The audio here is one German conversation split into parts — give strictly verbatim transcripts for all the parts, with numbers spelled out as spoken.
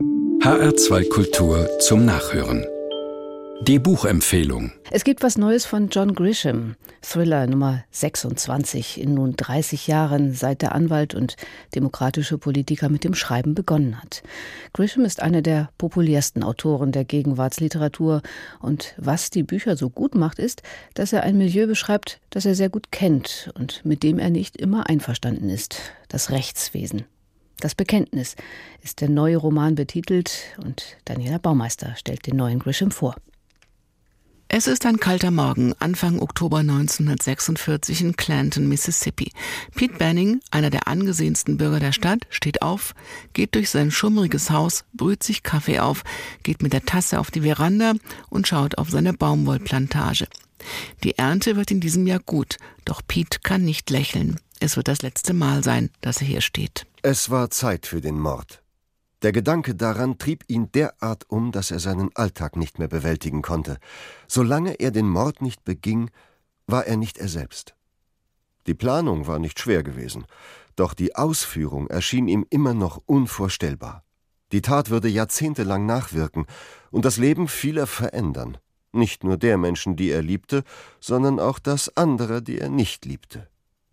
H R zwei Kultur zum Nachhören. Die Buchempfehlung. Es gibt was Neues von John Grisham. Thriller Nummer sechsundzwanzig. In nun dreißig Jahren, seit der Anwalt und demokratische Politiker mit dem Schreiben begonnen hat. Grisham ist einer der populärsten Autoren der Gegenwartsliteratur. Und was die Bücher so gut macht, ist, dass er ein Milieu beschreibt, das er sehr gut kennt und mit dem er nicht immer einverstanden ist. Das Rechtswesen. Das Bekenntnis ist der neue Roman betitelt und Daniela Baumeister stellt den neuen Grisham vor. Es ist ein kalter Morgen, Anfang Oktober neunzehnhundertsechsundvierzig in Clanton, Mississippi. Pete Banning, einer der angesehensten Bürger der Stadt, steht auf, geht durch sein schummriges Haus, brüht sich Kaffee auf, geht mit der Tasse auf die Veranda und schaut auf seine Baumwollplantage. Die Ernte wird in diesem Jahr gut, doch Pete kann nicht lächeln. Es wird das letzte Mal sein, dass er hier steht. Es war Zeit für den Mord. Der Gedanke daran trieb ihn derart um, dass er seinen Alltag nicht mehr bewältigen konnte. Solange er den Mord nicht beging, war er nicht er selbst. Die Planung war nicht schwer gewesen, doch die Ausführung erschien ihm immer noch unvorstellbar. Die Tat würde jahrzehntelang nachwirken und das Leben vieler verändern. Nicht nur der Menschen, die er liebte, sondern auch das anderer, die er nicht liebte.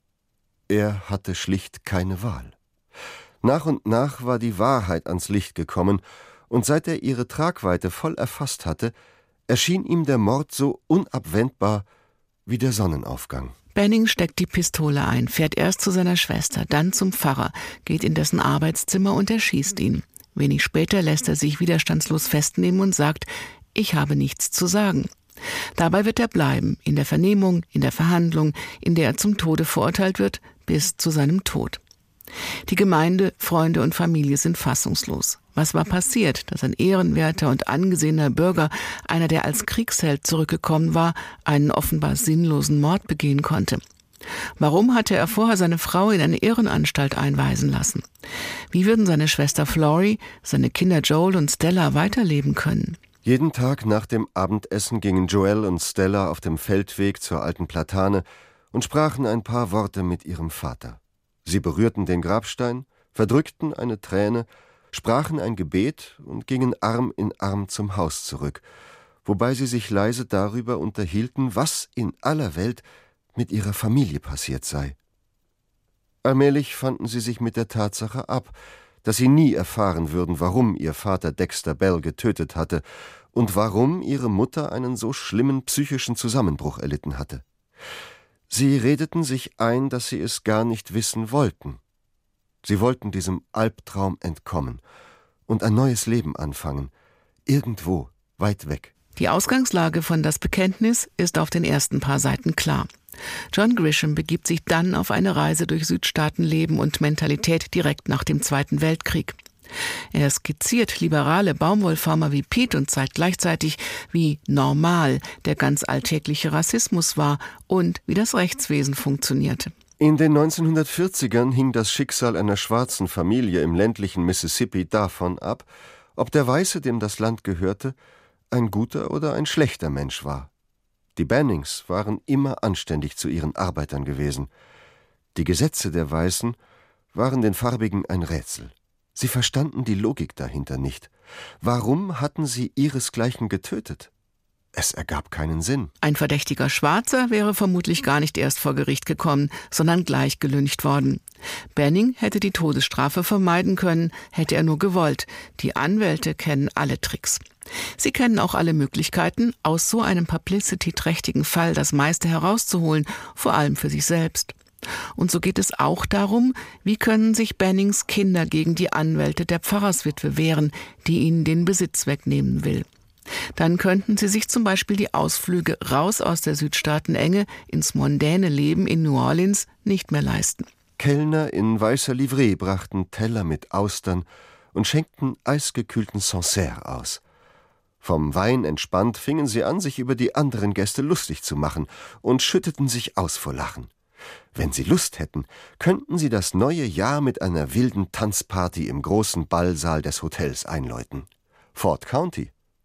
Er hatte schlicht keine Wahl. Nach und nach war die Wahrheit ans Licht gekommen, und seit er ihre Tragweite voll erfasst hatte, erschien ihm der Mord so unabwendbar wie der Sonnenaufgang. Banning steckt die Pistole ein, fährt erst zu seiner Schwester, dann zum Pfarrer, geht in dessen Arbeitszimmer und erschießt ihn. Wenig später lässt er sich widerstandslos festnehmen und sagt, ich habe nichts zu sagen. Dabei wird er bleiben, in der Vernehmung, in der Verhandlung, in der er zum Tode verurteilt wird, bis zu seinem Tod. Die Gemeinde, Freunde und Familie sind fassungslos. Was war passiert, dass ein ehrenwerter und angesehener Bürger, einer, der als Kriegsheld zurückgekommen war, einen offenbar sinnlosen Mord begehen konnte? Warum hatte er vorher seine Frau in eine Irrenanstalt einweisen lassen? Wie würden seine Schwester Florrie, seine Kinder Joel und Stella weiterleben können? Jeden Tag nach dem Abendessen gingen Joel und Stella auf dem Feldweg zur alten Platane und sprachen ein paar Worte mit ihrem Vater. Sie berührten den Grabstein, verdrückten eine Träne, sprachen ein Gebet und gingen Arm in Arm zum Haus zurück, wobei sie sich leise darüber unterhielten, was in aller Welt mit ihrer Familie passiert sei. Allmählich fanden sie sich mit der Tatsache ab, dass sie nie erfahren würden, warum ihr Vater Dexter Bell getötet hatte und warum ihre Mutter einen so schlimmen psychischen Zusammenbruch erlitten hatte. Sie redeten sich ein, dass sie es gar nicht wissen wollten. Sie wollten diesem Albtraum entkommen und ein neues Leben anfangen, irgendwo weit weg. Die Ausgangslage von Das Bekenntnis ist auf den ersten paar Seiten klar. John Grisham begibt sich dann auf eine Reise durch Südstaatenleben und Mentalität direkt nach dem Zweiten Weltkrieg. Er skizziert liberale Baumwollfarmer wie Pete und zeigt gleichzeitig, wie normal der ganz alltägliche Rassismus war und wie das Rechtswesen funktionierte. In den neunzehnhundertvierzigern hing das Schicksal einer schwarzen Familie im ländlichen Mississippi davon ab, ob der Weiße, dem das Land gehörte, ein guter oder ein schlechter Mensch war. Die Bannings waren immer anständig zu ihren Arbeitern gewesen. Die Gesetze der Weißen waren den Farbigen ein Rätsel. Sie verstanden die Logik dahinter nicht. Warum hatten sie ihresgleichen getötet? Es ergab keinen Sinn. Ein verdächtiger Schwarzer wäre vermutlich gar nicht erst vor Gericht gekommen, sondern gleich gelyncht worden. Banning hätte die Todesstrafe vermeiden können, hätte er nur gewollt. Die Anwälte kennen alle Tricks. Sie kennen auch alle Möglichkeiten, aus so einem publicity-trächtigen Fall das meiste herauszuholen, vor allem für sich selbst. Und so geht es auch darum, wie können sich Bannings Kinder gegen die Anwälte der Pfarrerswitwe wehren, die ihnen den Besitz wegnehmen will. Dann könnten sie sich zum Beispiel die Ausflüge raus aus der Südstaatenenge ins mondäne Leben in New Orleans nicht mehr leisten. Kellner in weißer Livree brachten Teller mit Austern und schenkten eisgekühlten Sancerre aus. Vom Wein entspannt fingen sie an, sich über die anderen Gäste lustig zu machen und schütteten sich aus vor Lachen. Wenn sie Lust hätten, könnten sie das neue Jahr mit einer wilden Tanzparty im großen Ballsaal des Hotels einläuten. Ford County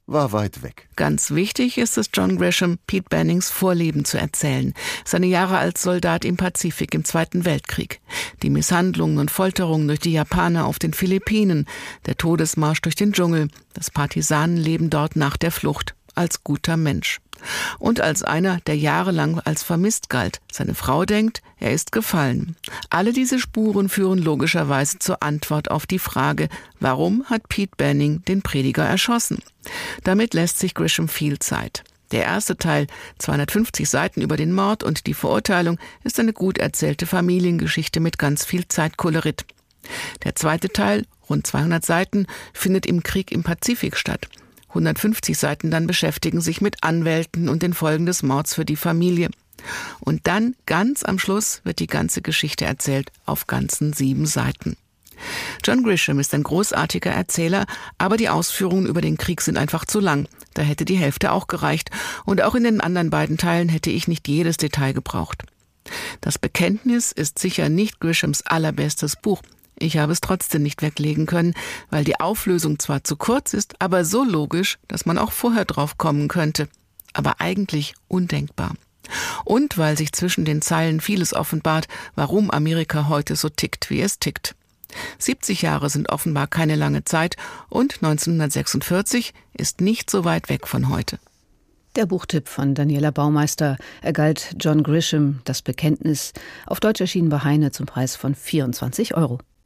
war weit weg. Ganz wichtig ist es John Grisham, Pete Bennings Vorleben zu erzählen. Seine Jahre als Soldat im Pazifik im Zweiten Weltkrieg. Die Misshandlungen und Folterungen durch die Japaner auf den Philippinen. Der Todesmarsch durch den Dschungel. Das Partisanenleben dort nach der Flucht. Als guter Mensch. Und als einer, der jahrelang als vermisst galt. Seine Frau denkt, er ist gefallen. Alle diese Spuren führen logischerweise zur Antwort auf die Frage, warum hat Pete Benning den Prediger erschossen? Damit lässt sich Grisham viel Zeit. Der erste Teil, zweihundertfünfzig Seiten über den Mord und die Verurteilung, ist eine gut erzählte Familiengeschichte mit ganz viel Zeitkolorit. Der zweite Teil, rund zweihundert Seiten, findet im Krieg im Pazifik statt. hundertfünfzig Seiten dann beschäftigen sich mit Anwälten und den Folgen des Mords für die Familie. Und dann, ganz am Schluss, wird die ganze Geschichte erzählt, auf ganzen sieben Seiten. John Grisham ist ein großartiger Erzähler, aber die Ausführungen über den Krieg sind einfach zu lang. Da hätte die Hälfte auch gereicht. Und auch in den anderen beiden Teilen hätte ich nicht jedes Detail gebraucht. Das Bekenntnis ist sicher nicht Grishams allerbestes Buch. Ich habe es trotzdem nicht weglegen können, weil die Auflösung zwar zu kurz ist, aber so logisch, dass man auch vorher drauf kommen könnte. Aber eigentlich undenkbar. Und weil sich zwischen den Zeilen vieles offenbart, warum Amerika heute so tickt, wie es tickt. siebzig Jahre sind offenbar keine lange Zeit und neunzehnhundertsechsundvierzig ist nicht so weit weg von heute. Der Buchtipp von Daniela Baumeister. Er galt John Grisham, das Bekenntnis, auf Deutsch erschienen bei Heine zum Preis von vierundzwanzig Euro.